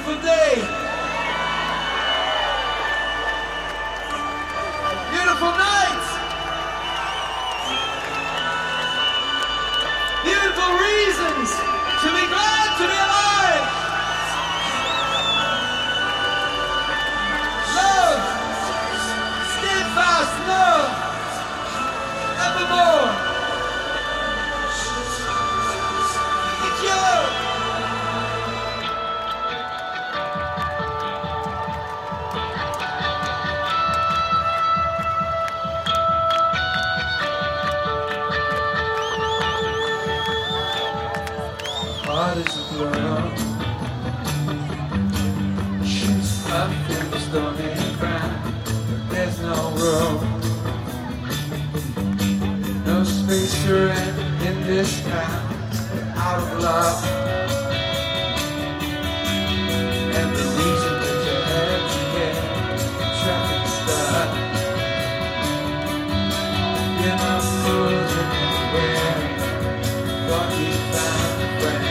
beautiful day. Beautiful night. Beautiful reasons to be glad to be alive. Love, steadfast love, evermore. It's you. Heart is a blow. Shoots up in the stony ground. There's no road, no space to rent in this town. We're out of love, and the reason that you had to get traffic stuck. You're not moving anywhere. Thought you found a friend.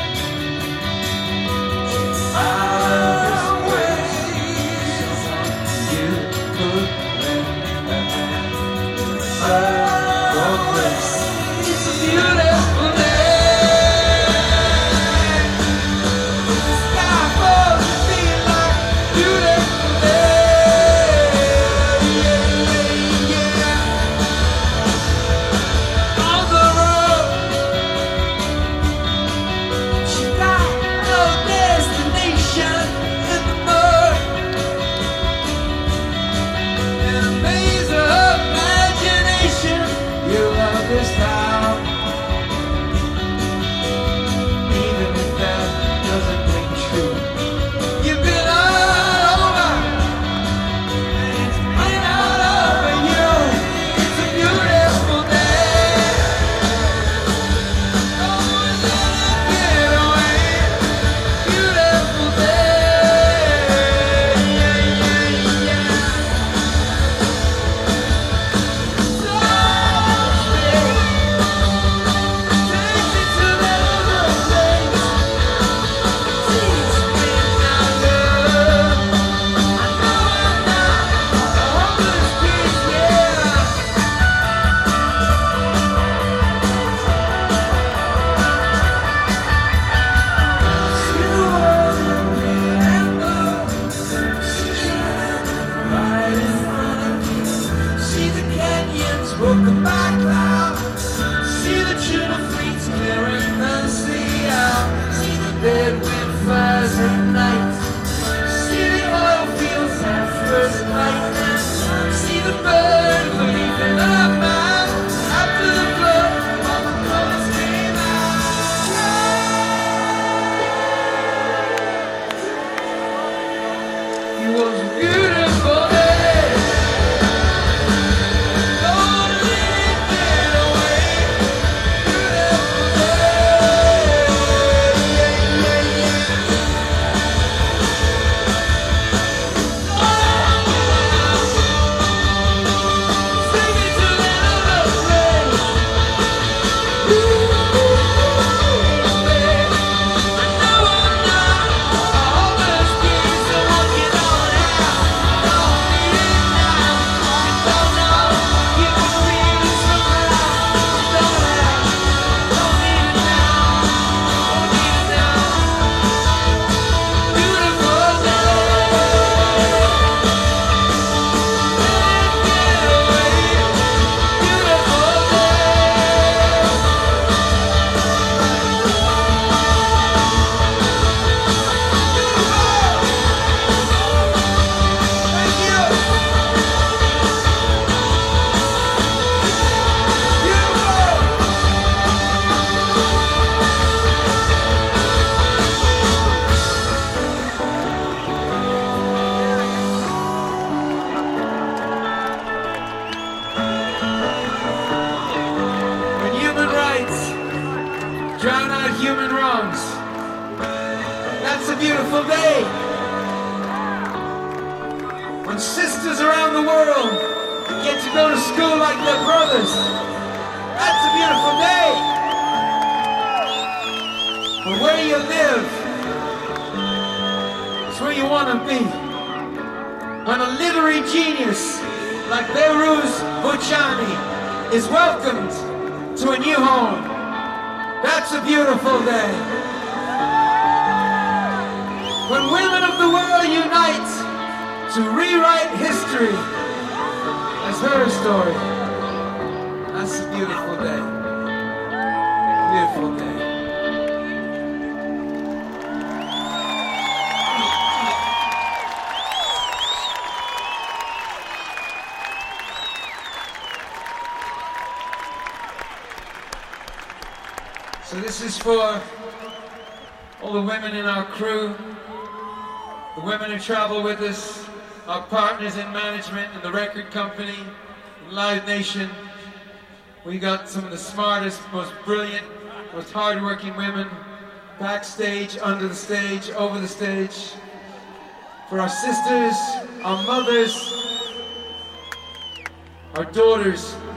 Drown out human wrongs. That's a beautiful day. When sisters around the world get to go to school like their brothers. That's a beautiful day. But where you live It's where you want to be. When a literary genius like Behrouz Boochani is welcomed to a new home. That's a beautiful day. When women of the world unite to rewrite history as her story. That's a beautiful day. Beautiful day. So this is for all the women in our crew, the women who travel with us, our partners in management and the record company, Live Nation. We got some of the smartest, most brilliant, most hardworking women backstage, under the stage, over the stage. For our sisters, our mothers, our daughters,